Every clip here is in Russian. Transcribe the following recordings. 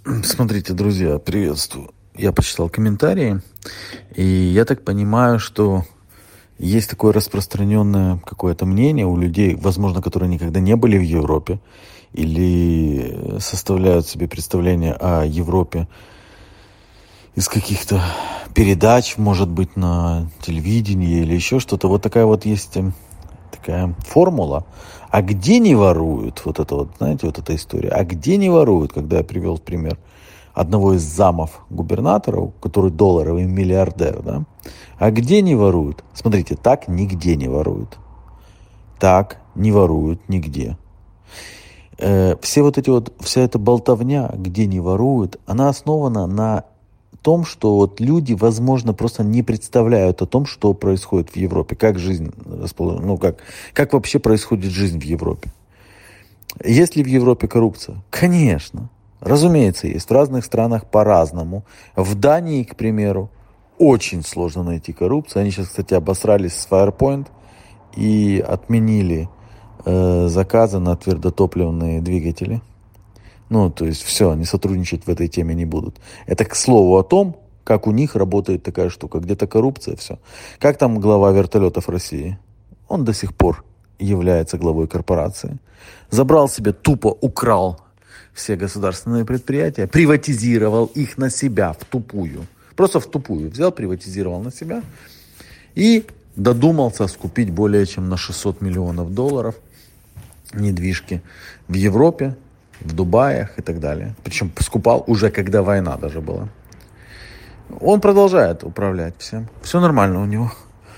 Смотрите, друзья, приветствую. Я почитал комментарии, и я так понимаю, что есть такое распространенное какое-то мнение у людей, возможно, которые никогда не были в Европе или составляют себе представление о Европе из каких-то передач, может быть, на телевидении или еще что-то. Вот такая вот есть такая формула. А где не воруют? Вот это вот, знаете, вот эта история. А где не воруют? Когда я привел в пример одного из замов губернатора, который долларовый миллиардер, да? А где не воруют? Смотрите, так нигде не воруют. Так не воруют нигде. Все вот эти вот, вся эта болтовня, где не воруют, она основана на том, что вот люди, возможно, просто не представляют о том, что происходит в Европе, как жизнь расположена, ну как вообще происходит жизнь в Европе. Есть ли в Европе коррупция? Конечно. Разумеется, есть. В разных странах по-разному. В Дании, к примеру, очень сложно найти коррупцию. Они сейчас, кстати, обосрались с Firepoint и отменили заказы на твердотопливные двигатели. Ну, то есть все, они сотрудничать в этой теме не будут. Это к слову о том, как у них работает такая штука. Где-то коррупция, все. Как там глава вертолетов России? Он до сих пор является главой корпорации. Забрал себе, тупо украл все государственные предприятия, приватизировал их на себя в тупую. Просто в тупую взял, приватизировал на себя и додумался скупить более чем на $600 миллионов недвижки в Европе, в Дубаях и так далее. Причем скупал уже, когда война даже была. Он продолжает управлять всем. Все нормально у него.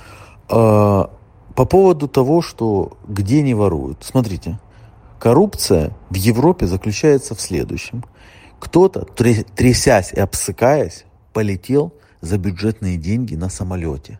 По поводу того, что где не воруют. Смотрите, коррупция в Европе заключается в следующем. Кто-то, трясясь и обсыкаясь, полетел за бюджетные деньги на самолете.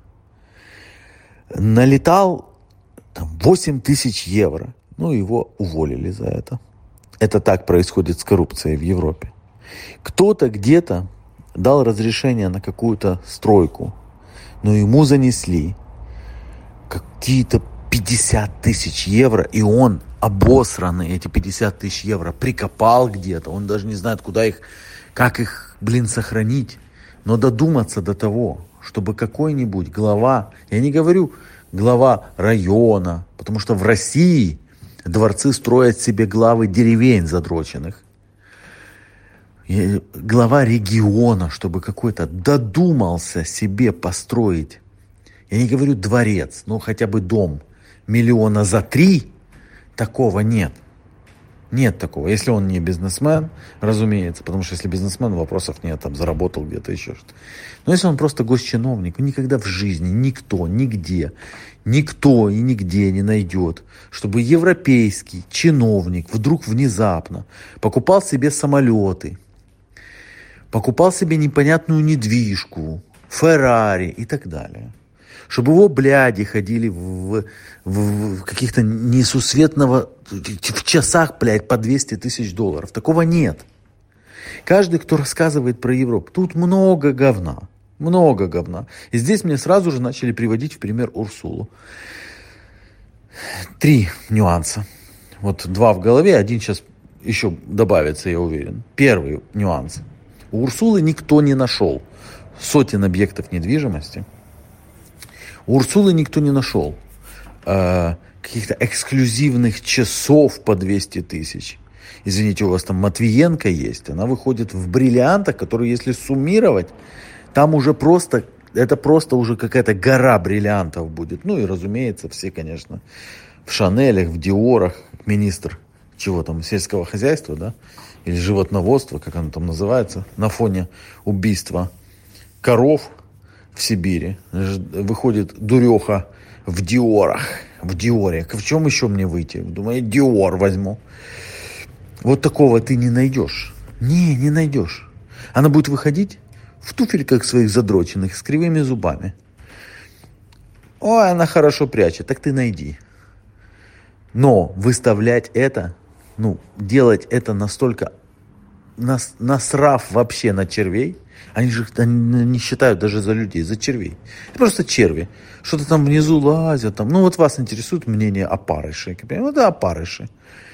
Налетал 8 тысяч евро. Ну, его уволили за это. Это так происходит с коррупцией в Европе. Кто-то где-то дал разрешение на какую-то стройку, но ему занесли какие-то 50 тысяч евро, и он обосранный эти 50 тысяч евро прикопал где-то. Он даже не знает, куда их, как их, сохранить. Но додуматься до того, чтобы какой-нибудь глава, я не говорю глава района, потому что в России дворцы строят себе главы деревень задроченных. Глава региона, чтобы какой-то додумался себе построить, я не говорю дворец, но хотя бы дом, 3 миллиона, такого нет. Нет такого. Если он не бизнесмен, разумеется, потому что если бизнесмен, вопросов нет, там заработал где-то еще что-то. Но если он просто госчиновник, никогда в жизни никто, нигде, никто и нигде не найдет, чтобы европейский чиновник вдруг внезапно покупал себе самолеты, покупал себе непонятную недвижку, Феррари и так далее. Чтобы его бляди ходили в каких-то несусветного, в часах, блядь, по 200 тысяч долларов. Такого нет. Каждый, кто рассказывает про Европу, тут много говна. Много говна. И здесь мне сразу же начали приводить в пример Урсулу. 3 нюанса. Вот 2 в голове, 1 сейчас еще добавится, я уверен. Первый нюанс. У Урсулы никто не нашел сотен объектов недвижимости. У Урсулы никто не нашел каких-то эксклюзивных часов по 200 тысяч. Извините, у вас там Матвиенко есть. Она выходит в бриллиантах, которые, если суммировать, там уже просто, это просто уже какая-то гора бриллиантов будет. Ну и, разумеется, все, конечно, в Шанелях, в Диорах. Министр чего там, сельского хозяйства, да? Или животноводства, как оно там называется, на фоне убийства коров в Сибири. Выходит дуреха в Диорах. В Диоре. В чем еще мне выйти? Думаю, Диор возьму. Вот такого ты не найдешь. Не найдешь. Она будет выходить в туфельках своих задроченных с кривыми зубами. Ой, она хорошо прячет. Так ты найди. Но выставлять это, делать это настолько насрав вообще на червей. Они же не считают даже за людей, за червей. Это просто черви. Что-то там внизу лазят. Вот вас интересует мнение опарышей. Вот опарыши.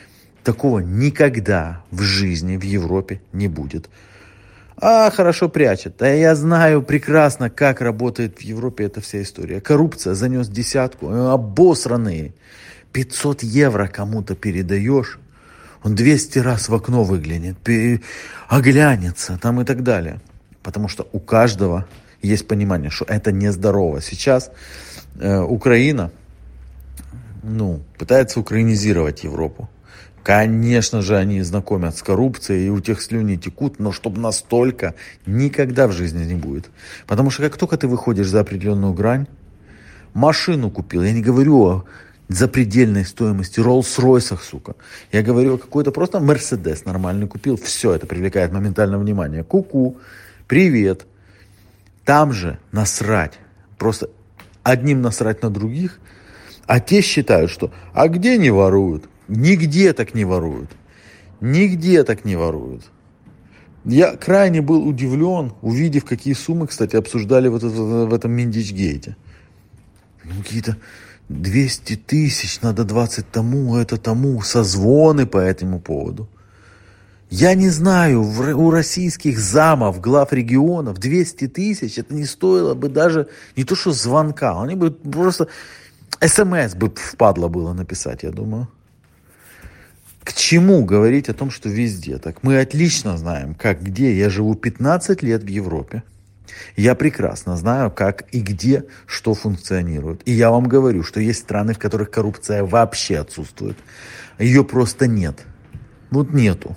Такого никогда в жизни в Европе не будет. А, хорошо прячет. Да я знаю прекрасно, как работает в Европе эта вся история. Коррупция, занес десятку, обосранные. 500 евро кому-то передаешь, он 200 раз в окно выглянет, оглянется там и так далее. Потому что у каждого есть понимание, что это нездорово. Сейчас Украина, пытается украинизировать Европу. Конечно же, они знакомят с коррупцией, и у тех слюни текут, но чтобы настолько никогда в жизни не будет. Потому что как только ты выходишь за определенную грань, машину купил, я не говорю о запредельной стоимости, Роллс-Ройсах, сука. Я говорю о какой-то просто Мерседес нормальный купил, все, это привлекает моментально внимание. Ку-ку, привет. Там же насрать, просто одним насрать на других, а те считают, что а где не воруют? Нигде так не воруют. Нигде так не воруют. Я крайне был удивлен, увидев, какие суммы, кстати, обсуждали в этом Миндичгейте. Какие-то 200 тысяч, надо 20 тому, это тому, созвоны по этому поводу. Я не знаю, у российских замов, глав регионов 200 тысяч, это не стоило бы даже не то что звонка, они бы просто СМС бы впадло было написать, я думаю. К чему говорить о том, что везде так? Мы отлично знаем, как, где. Я живу 15 лет в Европе. Я прекрасно знаю, как и где что функционирует. И я вам говорю, что есть страны, в которых коррупция вообще отсутствует. Ее просто нет. Вот нету.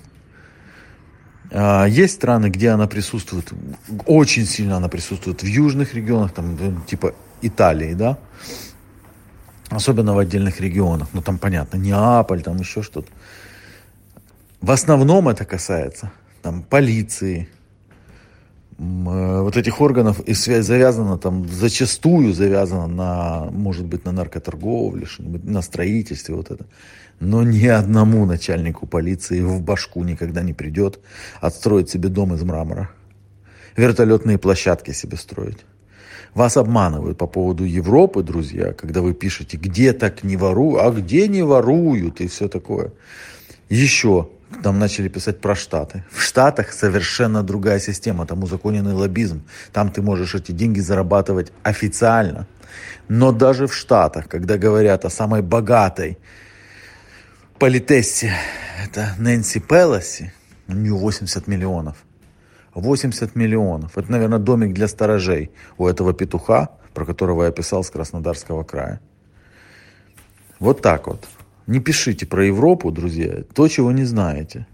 Есть страны, где она присутствует, очень сильно она присутствует в южных регионах, там, типа Италии, да? Особенно в отдельных регионах. Ну, там, понятно, Неаполь, там еще что-то. В основном это касается там, полиции, вот этих органов, и связь завязана там, зачастую завязана на, может быть, на наркоторговле, на строительстве, вот это. Но ни одному начальнику полиции в башку никогда не придет отстроить себе дом из мрамора. Вертолетные площадки себе строить. Вас обманывают по поводу Европы, друзья, когда вы пишете, где так не воруют, а где не воруют и все такое. Еще там начали писать про Штаты. В Штатах совершенно другая система, там узаконенный лоббизм. Там ты можешь эти деньги зарабатывать официально. Но даже в Штатах, когда говорят о самой богатой политессе, это Нэнси Пелоси, у нее 80 миллионов. 80 миллионов. Это, наверное, домик для сторожей у этого петуха, про которого я писал с Краснодарского края. Вот так вот. Не пишите про Европу, друзья, то, чего не знаете.